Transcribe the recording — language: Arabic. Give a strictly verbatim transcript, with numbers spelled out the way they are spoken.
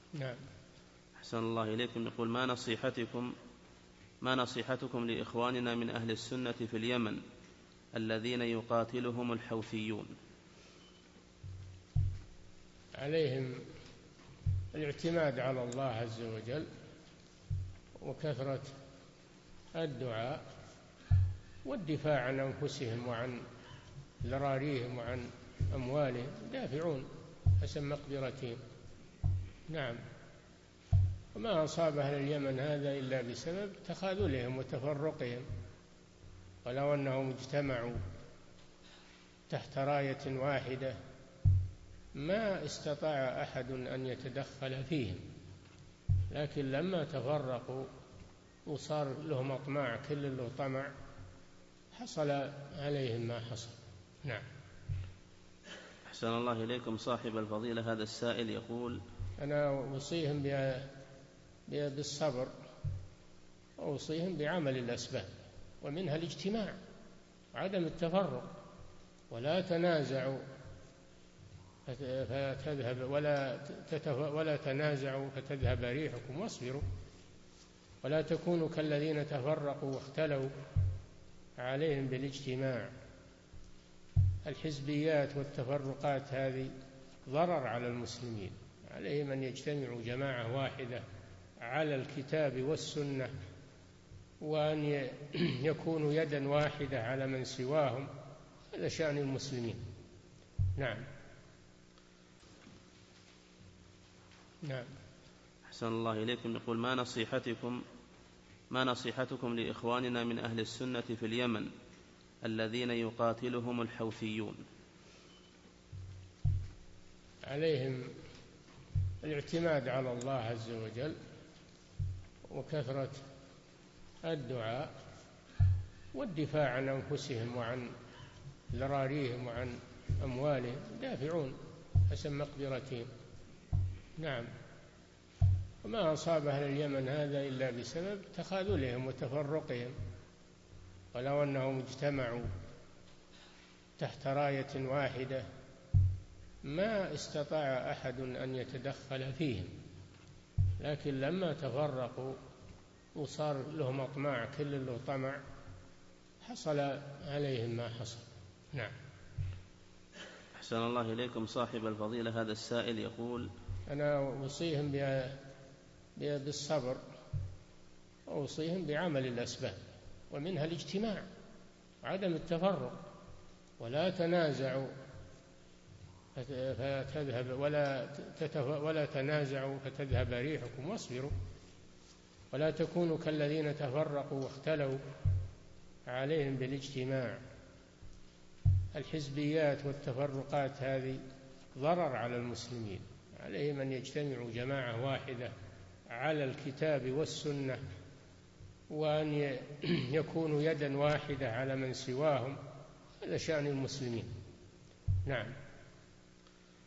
نعم. أحسن الله إليكم. يقول: ما نصيحتكم ما نصيحتكم لإخواننا من أهل السنة في اليمن الذين يقاتلهم الحوثيون؟ عليهم الاعتماد على الله عز وجل وكثرة الدعاء والدفاع عن أنفسهم وعن ذراريهم وعن أموالهم، يدافعون حسب مقدرتهم. نعم. وما أصاب أهل اليمن هذا إلا بسبب تخاذلهم وتفرقهم، ولو أنهم اجتمعوا تحت راية واحدة ما استطاع أحد أن يتدخل فيهم، لكن لما تفرقوا وصار لهم أطماع، كل له طمع، حصل عليهم ما حصل. نعم. أحسن الله إليكم. صاحب الفضيلة هذا السائل يقول: أنا أوصيهم بالصبر، أوصيهم بعمل الأسباب، ومنها الاجتماع وعدم التفرق، ولا تنازعوا فتذهب ولا ولا تنازعوا فتذهب ريحكم، واصبروا ولا تكونوا كالذين تفرقوا واختلوا. عليهم بالاجتماع. الحزبيات والتفرقات هذه ضرر على المسلمين، عليهم أن يجتمعوا جماعة واحدة على الكتاب والسنة، وأن يكونوا يدا واحدة على من سواهم. هذا شأن المسلمين. نعم. نعم. أحسن الله إليكم. يقول: ما نصيحتكم ما نصيحتكم لإخواننا من أهل السنة في اليمن الذين يقاتلهم الحوثيون؟ عليهم الاعتماد على الله عز وجل وكثرة الدعاء والدفاع عن أنفسهم وعن ذراريهم وعن أموالهم، يدافعون حسب مقدرتهم. نعم. وما أصاب أهل اليمن هذا إلا بسبب تخاذلهم وتفرقهم، ولو أنهم اجتمعوا تحت راية واحدة ما استطاع أحد أن يتدخل فيهم، لكن لما تفرقوا وصار لهم أطماع، كل له طمع، حصل عليهم ما حصل. نعم. أحسن الله إليكم. صاحب الفضيلة هذا السائل يقول: أنا أوصيهم بالصبر، أوصيهم بعمل الأسباب، ومنها الاجتماع وعدم التفرق، ولا تنازعوا فتذهب ولا ولا تنازعوا فتذهب ريحكم، واصبروا ولا تكونوا كالذين تفرقوا واختلوا. عليهم بالاجتماع. الحزبيات والتفرقات هذه ضرر على المسلمين، عليهم أن يجتمعوا جماعة واحدة على الكتاب والسنة، وأن يكونوا يدا واحدة على من سواهم. هذا شأن المسلمين. نعم.